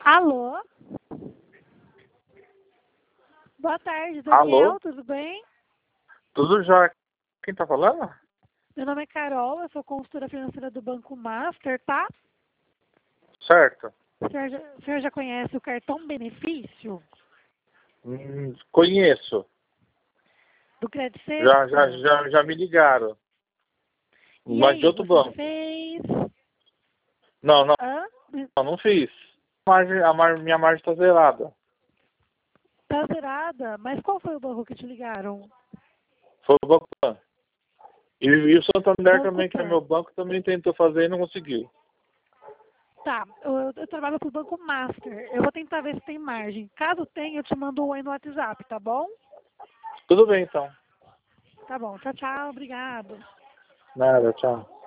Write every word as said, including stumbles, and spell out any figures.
Alô? Boa tarde, Daniel, Alô? tudo bem? Tudo já. Quem tá falando? Meu nome é Carol, eu sou consultora financeira do Banco Master, tá? Certo. O senhor já, o senhor já conhece o cartão benefício Hum, conheço. do Credit Já, já, Sexta? já, já me ligaram. E Mas de aí, outro você banco. fez? Não, não, Hã? não, não fiz. A, margem, a mar, minha margem tá zerada. Tá zerada? Mas qual foi o banco que te ligaram? Foi o Banco Pan. E, e o Santander Banco também, que é Pan. meu banco, também tentou fazer e não conseguiu. Tá, eu, eu trabalho pro Banco Master. Eu vou tentar ver se tem margem. Caso tenha, eu te mando um oi no WhatsApp, tá bom? Tudo bem, então. Tá bom, tchau, tchau, obrigado. Nada, tchau.